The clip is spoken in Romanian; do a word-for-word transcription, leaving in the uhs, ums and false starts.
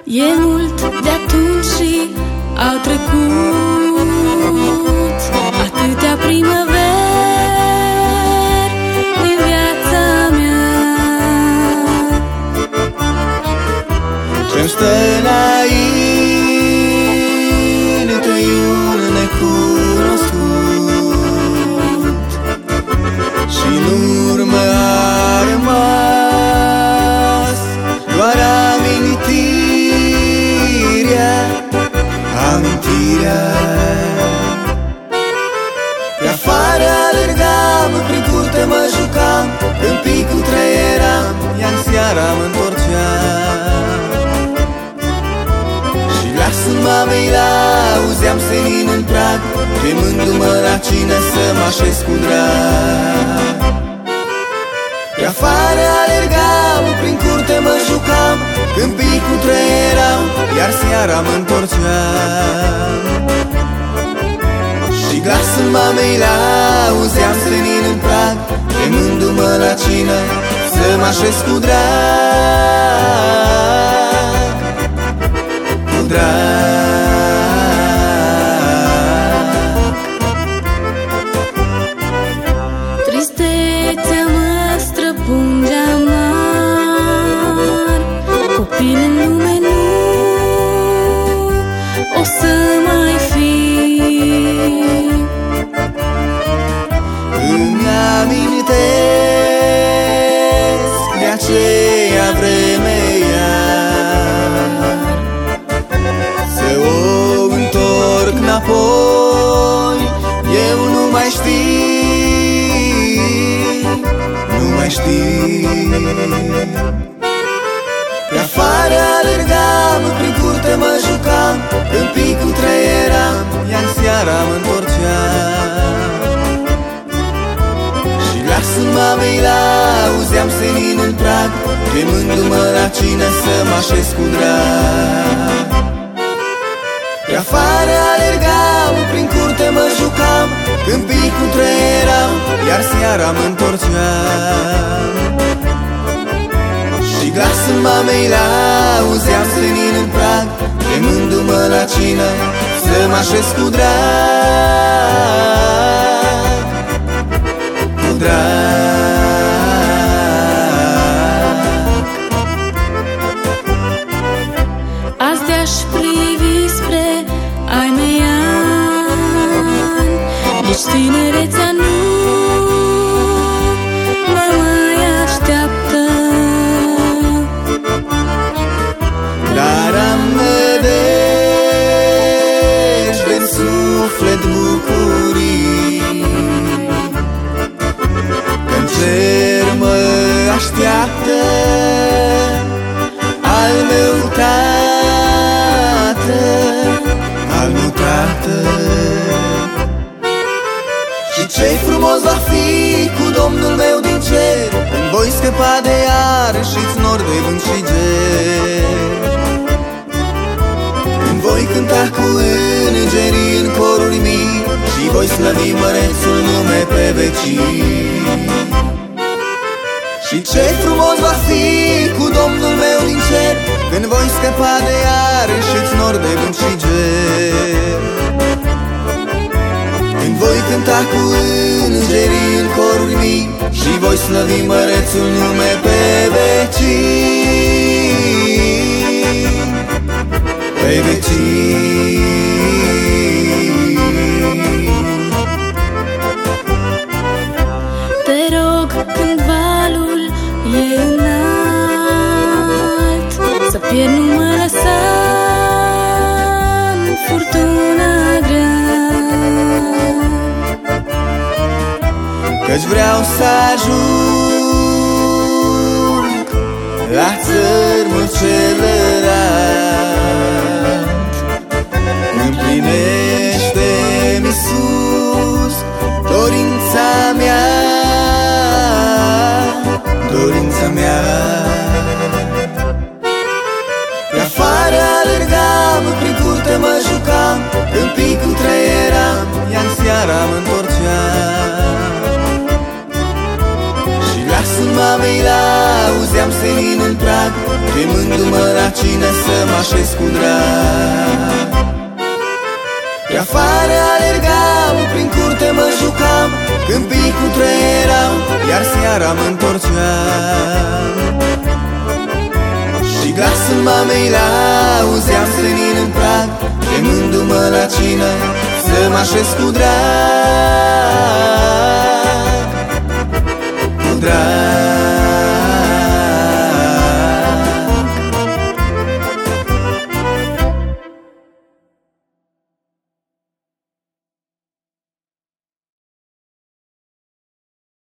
E mult de atunci și au trecut atâtea primăveri din viața mea. Ce-mi stă înainte e un necunoscut și în urmă a rămas doar amintirea, amintirea. Pe afară alergam, prin curte mă jucam, când picul trăieram, iar seara mă întorceam. Și glasul mamei l-auzeam senin în prag, chemându-mă la cină să mă așez cu drag. Pe afară alergam, prin curte mă jucam, când picul trăieram, iar seara mă întorceam. Și glasul mamei l-auzeam senin în prag, chemându-mă la cină să mă așez cu drag, cu drag. Tristețea mă străpunge amar, copil în lume nu o să mai fi. Îmi amintesc de aceea vreme iar, să o întorc înapoi, eu nu mai știu, nu mai știu. Pe afară alergam, prin curte mă jucam, când picul trăieram, iar seara mă întorceam. Și glasul mamei l-auzeam senin în prag, chemându-mă la cină să mă așez cu drag. Pe afară alergam, prin curte mă jucam, când picul trăieram, iar seara mă întorceam. Și glasul mamei l-auzeam senin în prag, chemându-mă la cină să mă așez cu drag, cu drag. Azi te-aș privi spre ai mei ani, nici tinerețea nu mă mai așteaptă. Dar am nădejde-n suflet bucurii, că-n cer mă așteaptă al meu tată, al meu tată. Și ce-i frumos va fi cu Domnul meu din cer, când voi scăpa de iar și-ți nor de vânt și ger. Când voi cânta cu îngerii în coruri mii și voi slăvi mărețul nume pe vecii. Și ce frumos va fi cu Domnul meu din cer, când voi scăpa de iar și-ți nor de vânt și ger. Când voi cânta cu îngerii în coruri mii și voi slăvi mărețul nume pe vecii, pe vecii. Te rog, când valul e înalt, să pierd, nu mă lăsa în furtuna grea. Căci vreau să ajung la țărmul celălalt. Împlinește-mi, Iisus, dorința mea, dorința mea. Pe afară alergam, prin curte mă jucam, când picul trăieram, iar seara mă întorceam. Și glasul mamei l-auzeam auzeam senin în prag, chemându-mă la cină să mă așez cu drag. Pe afară alergam, prin curte mă jucam, câmpii cu trăieram, iar seara mă întorceam. Și glasul mamei l-auzeam senin în prag, chemându-mă la cină să mă așez cu drag.